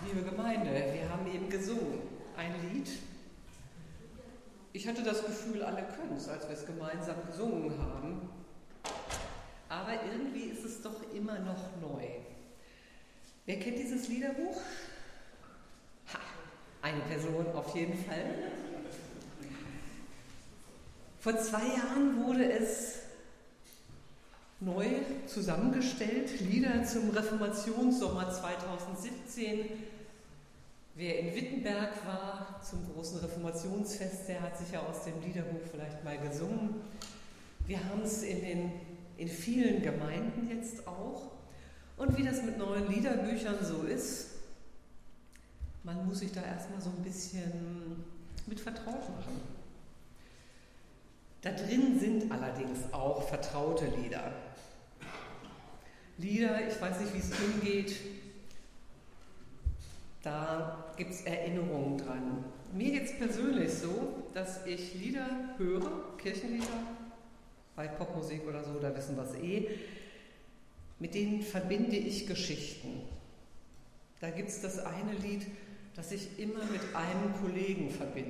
Liebe Gemeinde, wir haben eben gesungen, ein Lied. Ich hatte das Gefühl, alle können es, als wir es gemeinsam gesungen haben. Aber irgendwie ist es doch immer noch neu. Wer kennt dieses Liederbuch? Ha, eine Person auf jeden Fall. Vor 2 Jahren wurde es neu zusammengestellt, Lieder zum Reformationssommer 2017. Wer in Wittenberg war zum großen Reformationsfest, der hat sicher aus dem Liederbuch vielleicht mal gesungen. Wir haben es in vielen Gemeinden jetzt auch. Und wie das mit neuen Liederbüchern so ist, man muss sich da erstmal so ein bisschen mit vertraut machen. Da drin sind allerdings auch vertraute Lieder. Lieder, ich weiß nicht, wie es Ihnen geht, da gibt es Erinnerungen dran. Mir geht es persönlich so, dass ich Lieder höre, Kirchenlieder, bei Popmusik oder so, da wissen wir es mit denen verbinde ich Geschichten. Da gibt es das eine Lied, das ich immer mit einem Kollegen verbinde.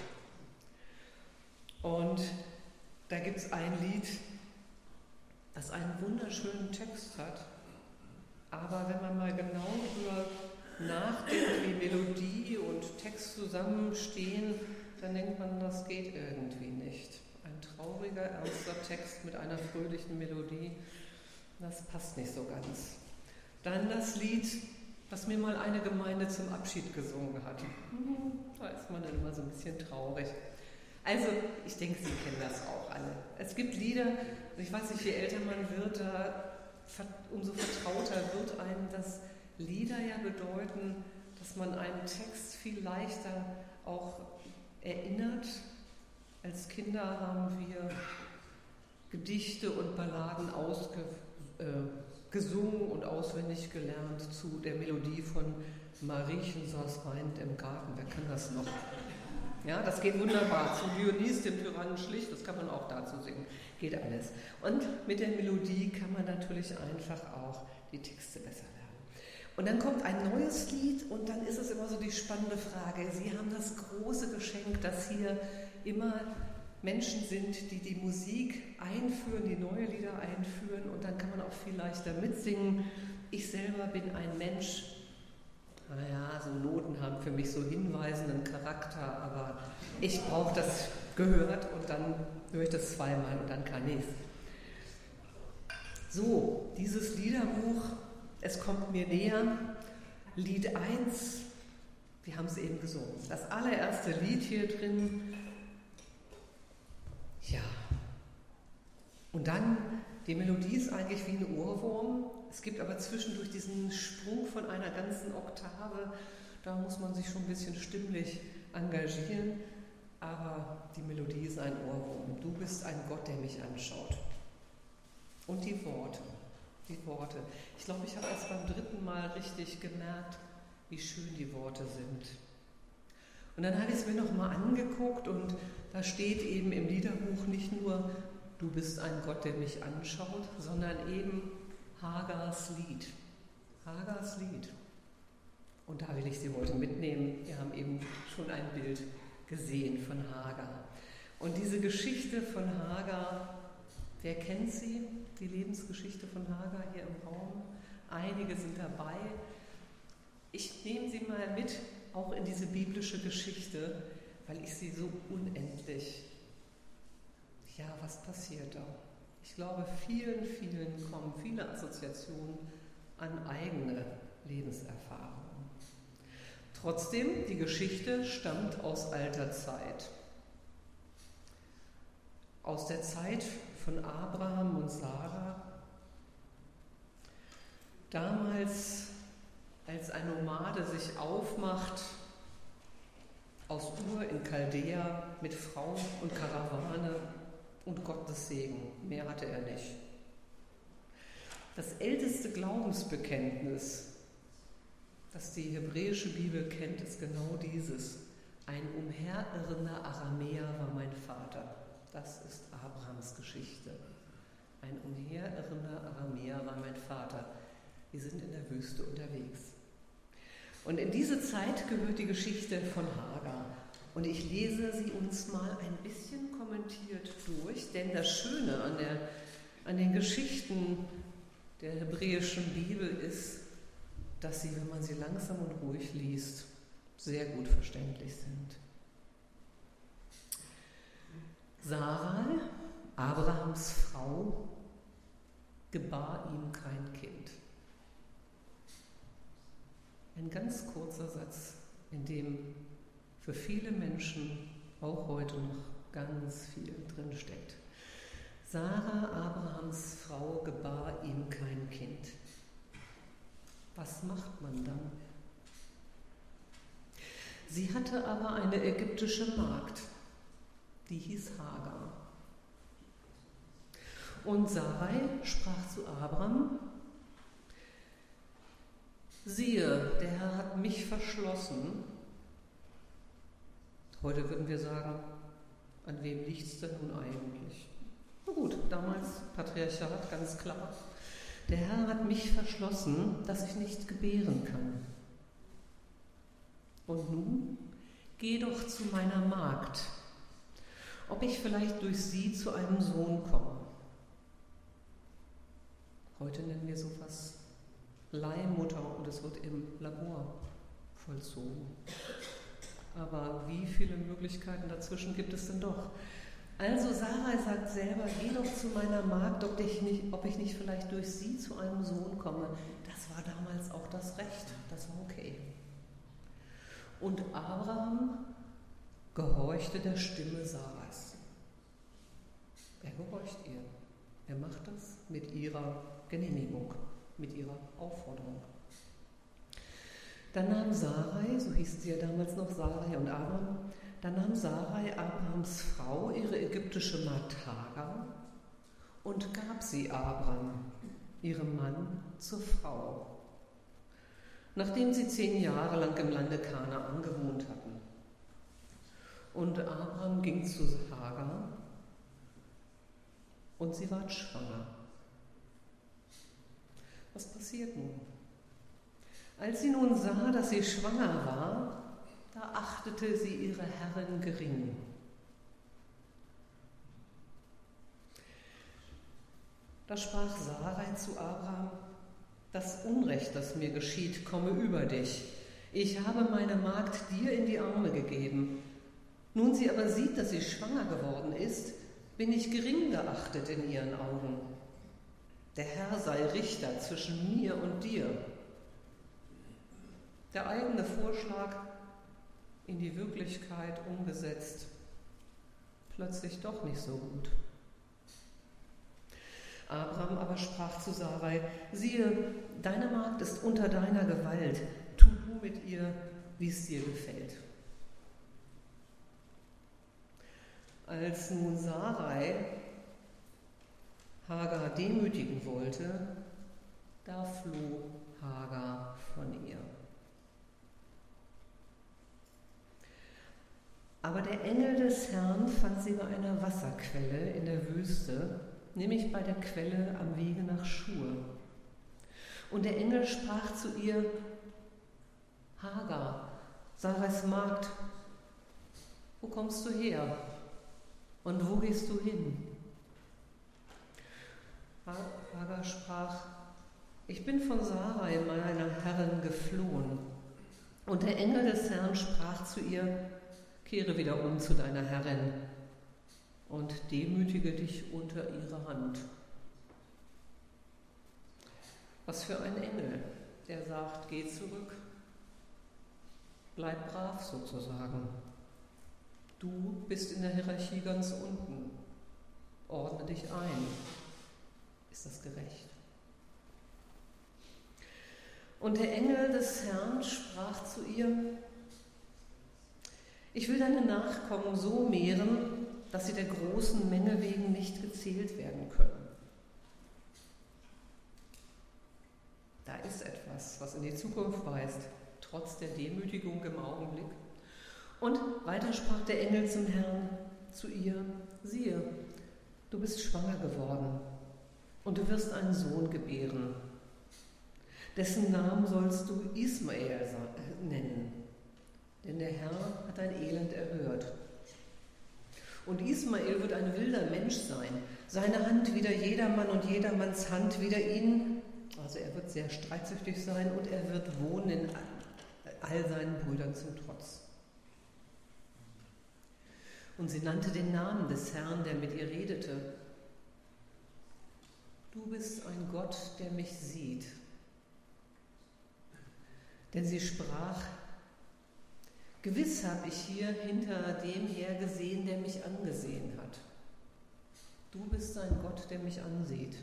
Und da gibt es ein Lied, das einen wunderschönen Text hat. Aber wenn man mal genau drüber nachdenkt, wie Melodie und Text zusammenstehen, dann denkt man, das geht irgendwie nicht. Ein trauriger, ernster Text mit einer fröhlichen Melodie, das passt nicht so ganz. Dann das Lied, das mir mal eine Gemeinde zum Abschied gesungen hat. Da ist man dann immer so ein bisschen traurig. Also, ich denke, Sie kennen das auch alle. Es gibt Lieder, ich weiß nicht, je älter man wird, umso vertrauter wird einem das Lieder ja bedeuten, dass man einen Text viel leichter auch erinnert. Als Kinder haben wir Gedichte und Balladen gesungen und auswendig gelernt zu der Melodie von Mariechen saß weinend im Garten. Wer kann das noch? Ja, das geht wunderbar. Zu Dionys, dem Tyrannen schlicht, das kann man auch dazu singen. Geht alles. Und mit der Melodie kann man natürlich einfach auch die Texte besser lernen. Und dann kommt ein neues Lied und dann ist es immer so die spannende Frage. Sie haben das große Geschenk, dass hier immer Menschen sind, die die Musik einführen, die neue Lieder einführen und dann kann man auch viel leichter mitsingen. Ich selber bin ein Mensch, naja, so Noten haben für mich so hinweisenden Charakter, aber ich brauche das gehört und dann höre ich das zweimal und dann kann ich es. So, dieses Liederbuch, es kommt mir näher, Lied 1, wir haben es eben gesungen. Das allererste Lied hier drin, ja, und dann, die Melodie ist eigentlich wie ein Ohrwurm. Es gibt aber zwischendurch diesen Sprung von einer ganzen Oktave. Da muss man sich schon ein bisschen stimmlich engagieren. Aber die Melodie ist ein Ohrwurm. Du bist ein Gott, der mich anschaut. Und die Worte. Ich glaube, ich habe erst beim 3. Mal richtig gemerkt, wie schön die Worte sind. Und dann habe ich es mir nochmal angeguckt und da steht eben im Liederbuch nicht nur, du bist ein Gott, der mich anschaut, sondern eben Hagars Lied. Hagars Lied. Und da will ich Sie heute mitnehmen. Wir haben eben schon ein Bild gesehen von Hagar. Und diese Geschichte von Hagar, wer kennt sie? Die Lebensgeschichte von Hagar hier im Raum. Einige sind dabei. Ich nehme Sie mal mit, auch in diese biblische Geschichte, weil ich sie so unendlich, ja, was passiert da? Ich glaube, vielen kommen viele Assoziationen an eigene Lebenserfahrungen. Trotzdem, die Geschichte stammt aus alter Zeit. Aus der Zeit von Abraham und Sarah. Damals, als ein Nomade sich aufmacht, aus Ur in Chaldea mit Frau und Karawane und Gottes Segen. Mehr hatte er nicht. Das älteste Glaubensbekenntnis, das die hebräische Bibel kennt, ist genau dieses. Ein umherirrender Aramäer war mein Vater. Das ist Abrahams Geschichte. Ein umherirrender Aramäer war mein Vater. Wir sind in der Wüste unterwegs. Und in diese Zeit gehört die Geschichte von Hagar. Und ich lese sie uns mal ein bisschen kommentiert durch, denn das Schöne an den Geschichten der hebräischen Bibel ist, dass sie, wenn man sie langsam und ruhig liest, sehr gut verständlich sind. Sarai, Abrahams Frau, gebar ihm kein Kind. Ein ganz kurzer Satz, in dem für viele Menschen auch heute noch ganz viel drinsteckt. Sarah, Abrahams Frau, gebar ihm kein Kind. Was macht man dann? Sie hatte aber eine ägyptische Magd, die hieß Hagar. Und Sarai sprach zu Abram: Siehe, der Herr hat mich verschlossen. Heute würden wir sagen, an wem liegt es denn nun eigentlich? Na gut, damals Patriarchat, ganz klar. Der Herr hat mich verschlossen, dass ich nicht gebären kann. Und nun, geh doch zu meiner Magd, ob ich vielleicht durch sie zu einem Sohn komme. Heute nennen wir sowas Leihmutter und es wird im Labor vollzogen. Aber wie viele Möglichkeiten dazwischen gibt es denn doch? Also Sarai sagt selber, geh doch zu meiner Magd, ob ich nicht vielleicht durch sie zu einem Sohn komme. Das war damals auch das Recht, das war okay. Und Abraham gehorchte der Stimme Sarais. Er gehorcht ihr. Er macht das mit ihrer Genehmigung, mit ihrer Aufforderung. Dann nahm Sarai, so hieß sie ja damals noch, Sarai und Abraham, dann nahm Sarai, Abrahams Frau, ihre ägyptische Magd Hagar und gab sie Abraham, ihrem Mann, zur Frau, nachdem sie 10 Jahre lang im Lande Kanaan gewohnt hatten. Und Abraham ging zu Hagar und sie ward schwanger. Was passiert nun? Als sie nun sah, dass sie schwanger war, da achtete sie ihre Herrin gering. Da sprach Sarai zu Abraham: Das Unrecht, das mir geschieht, komme über dich. Ich habe meine Magd dir in die Arme gegeben. Nun sie aber sieht, dass sie schwanger geworden ist, bin ich gering geachtet in ihren Augen. Der Herr sei Richter zwischen mir und dir. Der eigene Vorschlag in die Wirklichkeit umgesetzt, plötzlich doch nicht so gut. Abraham aber sprach zu Sarai: Siehe, deine Magd ist unter deiner Gewalt, tu du mit ihr, wie es dir gefällt. Als nun Sarai Hagar demütigen wollte, da floh Hagar von ihr. Aber der Engel des Herrn fand sie bei einer Wasserquelle in der Wüste, nämlich bei der Quelle am Wege nach Schur. Und der Engel sprach zu ihr: Hagar, Sarais Magd, wo kommst du her und wo gehst du hin? Hagar sprach: Ich bin von Sarai, meiner Herrin, geflohen. Und der Engel des Herrn sprach zu ihr: Kehre wieder um zu deiner Herrin und demütige dich unter ihre Hand. Was für ein Engel, der sagt: Geh zurück, bleib brav sozusagen. Du bist in der Hierarchie ganz unten, ordne dich ein. Ist das gerecht? Und der Engel des Herrn sprach zu ihr: Ich will deine Nachkommen so mehren, dass sie der großen Menge wegen nicht gezählt werden können. Da ist etwas, was in die Zukunft weist, trotz der Demütigung im Augenblick. Und weiter sprach der Engel zum Herrn zu ihr: Siehe, du bist schwanger geworden und du wirst einen Sohn gebären. Dessen Namen sollst du Ismael nennen, denn der Herr hat dein Elend erhört. Und Ismael wird ein wilder Mensch sein, seine Hand wider jedermann und jedermanns Hand wider ihn. Also er wird sehr streitsüchtig sein und er wird wohnen in all seinen Brüdern zum Trotz. Und sie nannte den Namen des Herrn, der mit ihr redete. Du bist ein Gott, der mich sieht. Denn sie sprach, gewiss habe ich hier hinter dem her gesehen, der mich angesehen hat. Du bist ein Gott, der mich ansieht.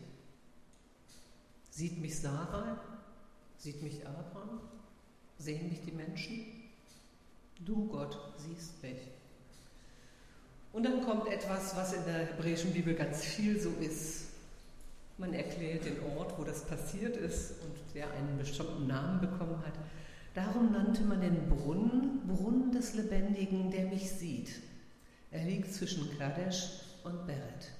Sieht mich Sarah? Sieht mich Abraham? Sehen mich die Menschen? Du, Gott, siehst mich. Und dann kommt etwas, was in der hebräischen Bibel ganz viel so ist. Man erklärt den Ort, wo das passiert ist und der einen bestimmten Namen bekommen hat. Darum nannte man den Brunnen des Lebendigen, der mich sieht. Er liegt zwischen Kadesh und Beret.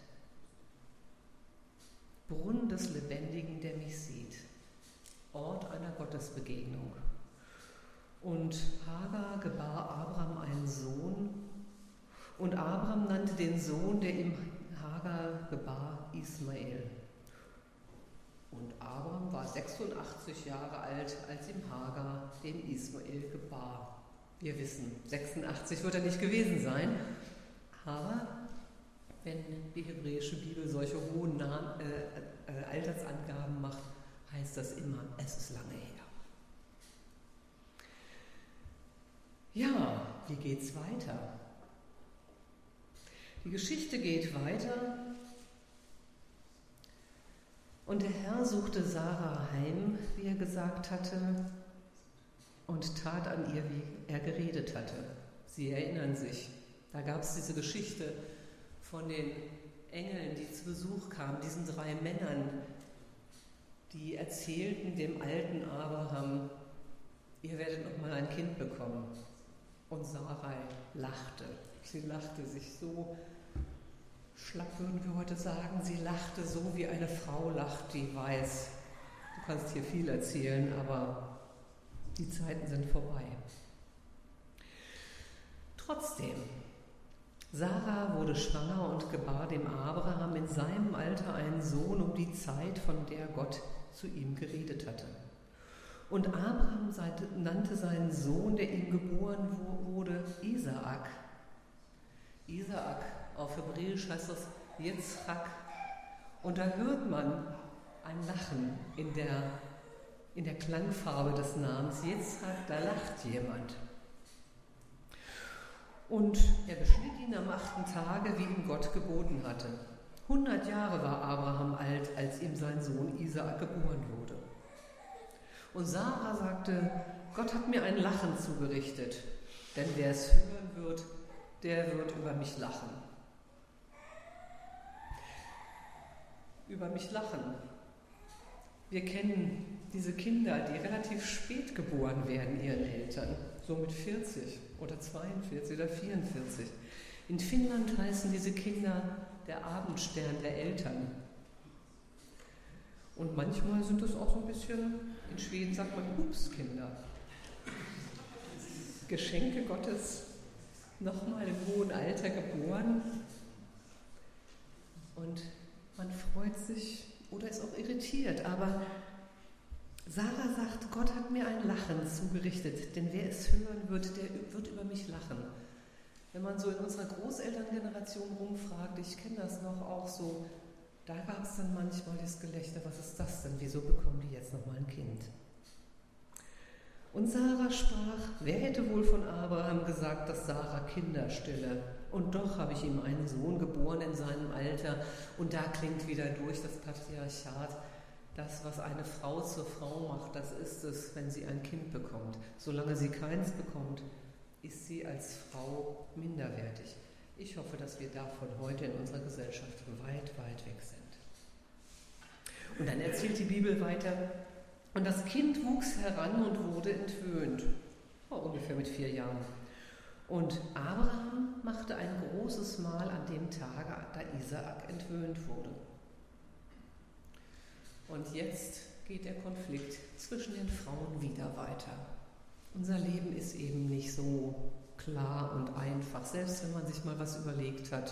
Brunnen des Lebendigen, der mich sieht. Ort einer Gottesbegegnung. Und Hagar gebar Abraham einen Sohn. Und Abraham nannte den Sohn, der ihm Hagar gebar, Ismael. Und Abraham war 86 Jahre alt, als ihm Hagar den Ismael gebar. Wir wissen, 86 wird er nicht gewesen sein, aber wenn die hebräische Bibel solche hohen Altersangaben macht, heißt das immer, es ist lange her. Ja, wie geht's weiter? Die Geschichte geht weiter. Und der Herr suchte Sarah heim, wie er gesagt hatte, und tat an ihr, wie er geredet hatte. Sie erinnern sich, da gab es diese Geschichte von den Engeln, die zu Besuch kamen, diesen 3 Männern, die erzählten dem alten Abraham, ihr werdet noch mal ein Kind bekommen. Und Sarai lachte. Sie lachte sich so schlapp, würden wir heute sagen. Sie lachte so, wie eine Frau lacht, die weiß, du kannst hier viel erzählen, aber die Zeiten sind vorbei. Trotzdem, Sarah wurde schwanger und gebar dem Abraham in seinem Alter einen Sohn um die Zeit, von der Gott zu ihm geredet hatte. Und Abraham nannte seinen Sohn, der ihm geboren wurde, Isaak. Isaak, auf Hebräisch heißt das Yitzchak. Und da hört man ein Lachen in der Klangfarbe des Namens Yitzchak, da lacht jemand. Und er beschnitt ihn am 8. Tage, wie ihm Gott geboten hatte. 100 Jahre war Abraham alt, als ihm sein Sohn Isaak geboren wurde. Und Sarah sagte, Gott hat mir ein Lachen zugerichtet, denn wer es hören wird, der wird über mich lachen. Über mich lachen. Wir kennen diese Kinder, die relativ spät geboren werden, ihren Eltern, so mit 40 oder 42 oder 44. In Finnland heißen diese Kinder der Abendstern der Eltern. Und manchmal sind es auch so ein bisschen, in Schweden sagt man Hupskinder. Geschenke Gottes, nochmal im hohen Alter geboren. Und man freut sich oder ist auch irritiert, aber Sarah sagt, Gott hat mir ein Lachen zugerichtet, denn wer es hören wird, der wird über mich lachen. Wenn man so in unserer Großelterngeneration rumfragt, ich kenne das noch auch so, da gab es dann manchmal das Gelächter, was ist das denn, wieso bekommen die jetzt nochmal ein Kind? Und Sarah sprach, wer hätte wohl von Abraham gesagt, dass Sarah Kinder stille? Und doch habe ich ihm einen Sohn geboren in seinem Alter. Und da klingt wieder durch das Patriarchat. Das, was eine Frau zur Frau macht, das ist es, wenn sie ein Kind bekommt. Solange sie keins bekommt, ist sie als Frau minderwertig. Ich hoffe, dass wir davon heute in unserer Gesellschaft weit, weit weg sind. Und dann erzählt die Bibel weiter, und das Kind wuchs heran und wurde entwöhnt, ungefähr mit 4 Jahren. Und Abraham machte ein großes Mahl an dem Tage, da Isaak entwöhnt wurde. Und jetzt geht der Konflikt zwischen den Frauen wieder weiter. Unser Leben ist eben nicht so klar und einfach, selbst wenn man sich mal was überlegt hat.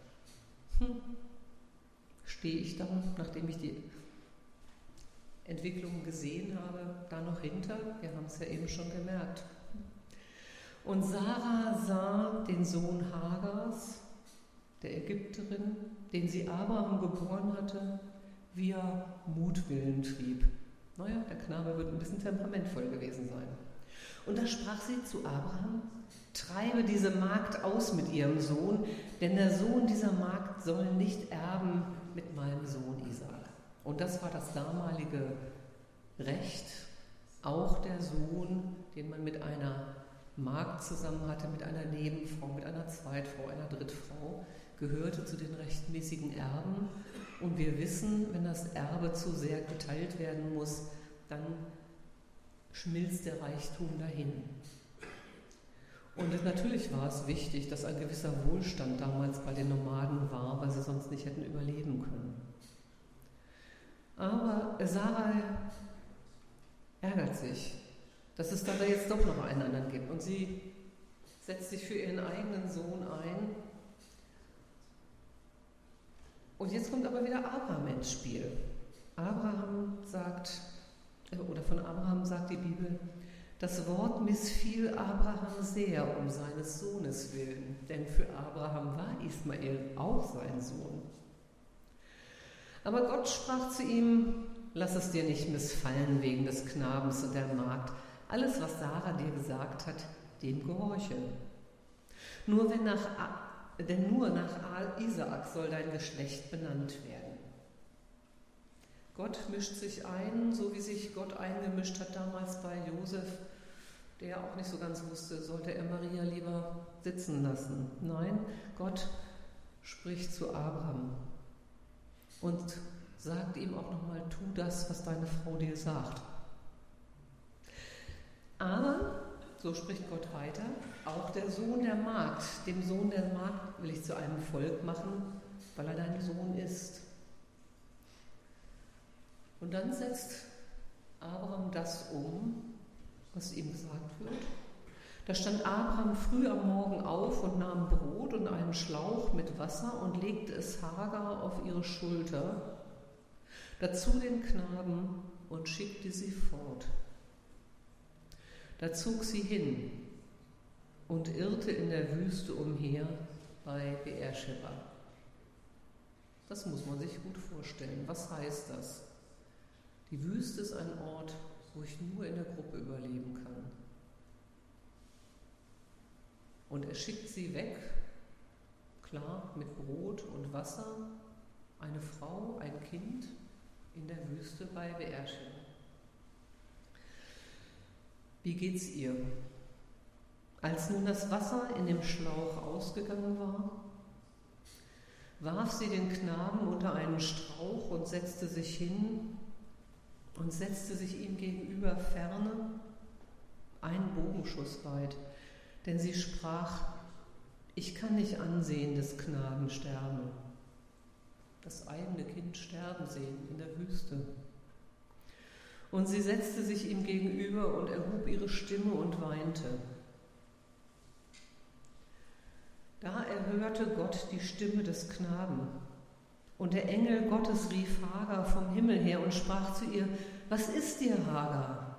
Stehe ich dann, nachdem ich die Entwicklung gesehen habe, da noch hinter? Wir haben es ja eben schon gemerkt. Und Sarah sah den Sohn Hagars, der Ägypterin, den sie Abraham geboren hatte, wie er Mutwillen trieb. Naja, der Knabe wird ein bisschen temperamentvoll gewesen sein. Und da sprach sie zu Abraham: Treibe diese Magd aus mit ihrem Sohn, denn der Sohn dieser Magd soll nicht erben mit meinem Sohn Isaak. Und das war das damalige Recht. Auch der Sohn, den man mit einer Magd zusammen hatte, mit einer Nebenfrau, mit einer Zweitfrau, einer Drittfrau, gehörte zu den rechtmäßigen Erben. Und wir wissen, wenn das Erbe zu sehr geteilt werden muss, dann schmilzt der Reichtum dahin. Und natürlich war es wichtig, dass ein gewisser Wohlstand damals bei den Nomaden war, weil sie sonst nicht hätten überleben können. Aber Sarah ärgert sich, dass es da jetzt doch noch einen anderen gibt. Und sie setzt sich für ihren eigenen Sohn ein. Und jetzt kommt aber wieder Abraham ins Spiel. Abraham sagt, oder von Abraham sagt die Bibel: Das Wort missfiel Abraham sehr um seines Sohnes willen, denn für Abraham war Ismael auch sein Sohn. Aber Gott sprach zu ihm: Lass es dir nicht missfallen wegen des Knabens und der Magd. Alles, was Sarah dir gesagt hat, dem gehorche. Denn nur nach Isaak soll dein Geschlecht benannt werden. Gott mischt sich ein, so wie sich Gott eingemischt hat damals bei Josef, der auch nicht so ganz wusste, sollte er Maria lieber sitzen lassen. Nein, Gott spricht zu Abraham und sagt ihm auch nochmal: Tu das, was deine Frau dir sagt. Aber, so spricht Gott weiter, auch der Sohn der Magd, dem Sohn der Magd will ich zu einem Volk machen, weil er dein Sohn ist. Und dann setzt Abraham das um, was ihm gesagt wird. Da stand Abraham früh am Morgen auf und nahm Brot und einen Schlauch mit Wasser und legte es Hagar auf ihre Schulter, dazu den Knaben, und schickte sie fort. Da zog sie hin und irrte in der Wüste umher bei Beersheba. Das muss man sich gut vorstellen. Was heißt das? Die Wüste ist ein Ort, wo ich nur in der Gruppe überleben kann. Und er schickt sie weg, klar, mit Brot und Wasser, eine Frau, ein Kind, in der Wüste bei Beersheba. Wie geht's ihr? Als nun das Wasser in dem Schlauch ausgegangen war, warf sie den Knaben unter einen Strauch und setzte sich hin und setzte sich ihm gegenüber ferne, einen Bogenschuss weit, denn sie sprach: Ich kann nicht ansehen des Knaben sterben. Das eigene Kind sterben sehen in der Wüste. Und sie setzte sich ihm gegenüber und erhob ihre Stimme und weinte. Da erhörte Gott die Stimme des Knaben. Und der Engel Gottes rief Hagar vom Himmel her und sprach zu ihr: Was ist dir, Hagar?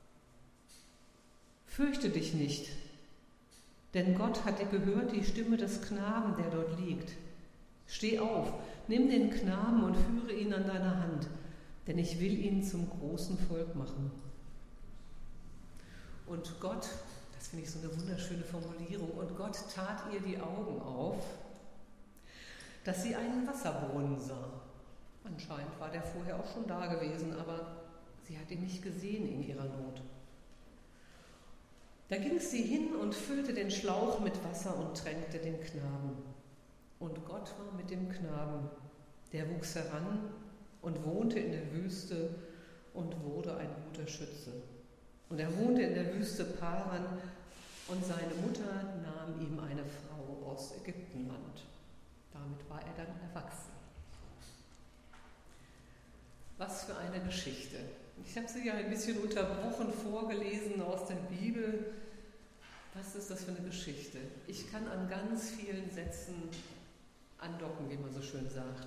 Fürchte dich nicht, denn Gott hat dir gehört die Stimme des Knaben, der dort liegt. Steh auf, nimm den Knaben und führe ihn an deiner Hand, denn ich will ihn zum großen Volk machen. Und Gott, das finde ich so eine wunderschöne Formulierung, und Gott tat ihr die Augen auf, dass sie einen Wasserbrunnen sah. Anscheinend war der vorher auch schon da gewesen, aber sie hat ihn nicht gesehen in ihrer Not. Da ging sie hin und füllte den Schlauch mit Wasser und tränkte den Knaben. Und Gott war mit dem Knaben. Der wuchs heran und wohnte in der Wüste und wurde ein guter Schütze. Und er wohnte in der Wüste Paran, und seine Mutter nahm ihm eine Frau aus Ägyptenland. Damit war er dann erwachsen. Was für eine Geschichte. Ich habe sie ja ein bisschen unterbrochen vorgelesen aus der Bibel. Was ist das für eine Geschichte? Ich kann an ganz vielen Sätzen andocken, wie man so schön sagt.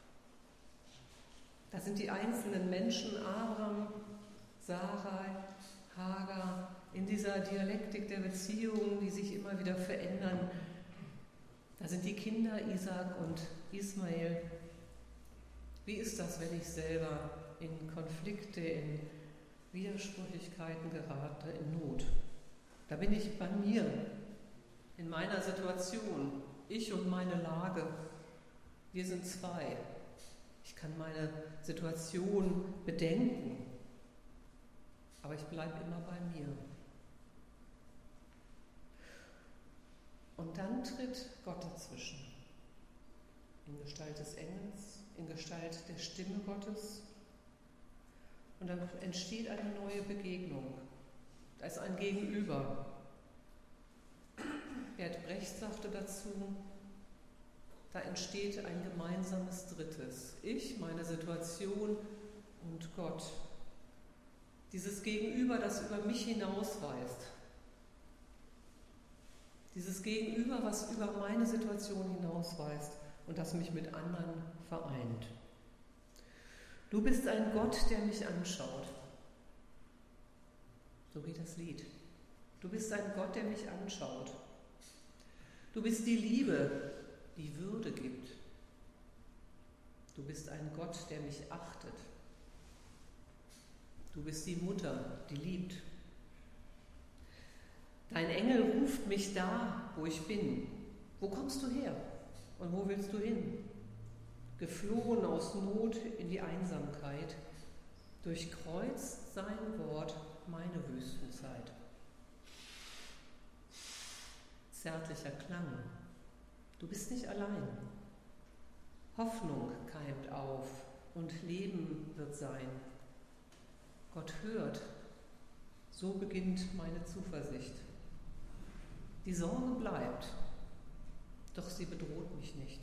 Da sind die einzelnen Menschen, Abraham, Sarai, Hagar, in dieser Dialektik der Beziehungen, die sich immer wieder verändern. Da sind die Kinder Isaac und Ismael. Wie ist das, wenn ich selber in Konflikte, in Widersprüchlichkeiten gerate, in Not? Da bin ich bei mir, in meiner Situation, ich und meine Lage. Wir sind zwei. Ich kann meine Situation bedenken, aber ich bleibe immer bei mir. Und dann tritt Gott dazwischen, in Gestalt des Engels, in Gestalt der Stimme Gottes. Und dann entsteht eine neue Begegnung. Da ist ein Gegenüber. Bert Brecht sagte dazu, da entsteht ein gemeinsames Drittes. Ich, meine Situation und Gott. Dieses Gegenüber, das über mich hinausweist. Dieses Gegenüber, was über meine Situation hinausweist und das mich mit anderen vereint. Du bist ein Gott, der mich anschaut. So geht das Lied. Du bist ein Gott, der mich anschaut. Du bist die Liebe, die Würde gibt. Du bist ein Gott, der mich achtet. Du bist die Mutter, die liebt. Dein Engel ruft mich da, wo ich bin. Wo kommst du her und wo willst du hin? Geflohen aus Not in die Einsamkeit, durchkreuzt sein Wort meine Wüstenzeit. Zärtlicher Klang, du bist nicht allein. Hoffnung keimt auf und Leben wird sein. Gott hört, so beginnt meine Zuversicht. Die Sorge bleibt, doch sie bedroht mich nicht.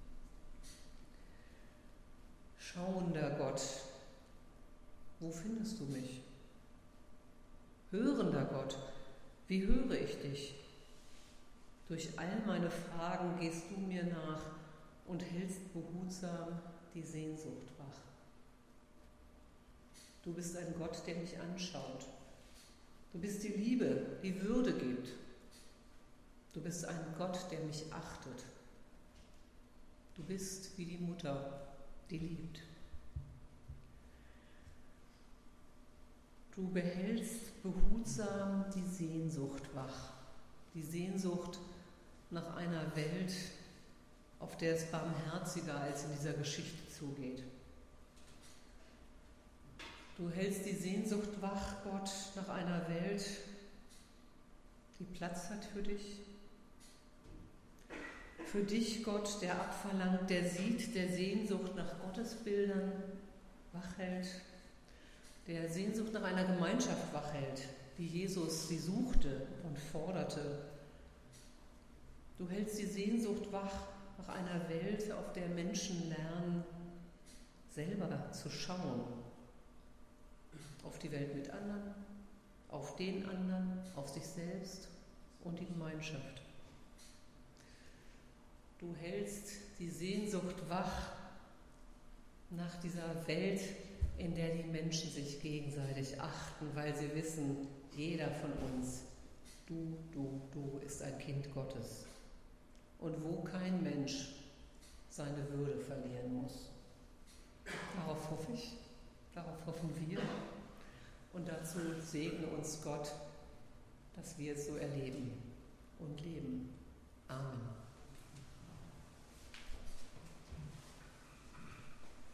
Schauender Gott, wo findest du mich? Hörender Gott, wie höre ich dich? Durch all meine Fragen gehst du mir nach und hältst behutsam die Sehnsucht wach. Du bist ein Gott, der mich anschaut. Du bist die Liebe, die Würde gibt. Du bist ein Gott, der mich achtet. Du bist wie die Mutter, die liebt. Du behältst behutsam die Sehnsucht wach. Die Sehnsucht nach einer Welt, auf der es barmherziger als in dieser Geschichte zugeht. Du hältst die Sehnsucht wach, Gott, nach einer Welt, die Platz hat für dich. Für dich, Gott, der abverlangt, der sieht, der Sehnsucht nach Gottesbildern wachhält, der Sehnsucht nach einer Gemeinschaft wachhält, wie Jesus sie suchte und forderte. Du hältst die Sehnsucht wach nach einer Welt, auf der Menschen lernen, selber zu schauen. Auf die Welt mit anderen, auf den anderen, auf sich selbst und die Gemeinschaft. Du hältst die Sehnsucht wach nach dieser Welt, in der die Menschen sich gegenseitig achten, weil sie wissen, jeder von uns, du ist ein Kind Gottes. Und wo kein Mensch seine Würde verlieren muss. Darauf hoffe ich, darauf hoffen wir. Und dazu segne uns Gott, dass wir es so erleben.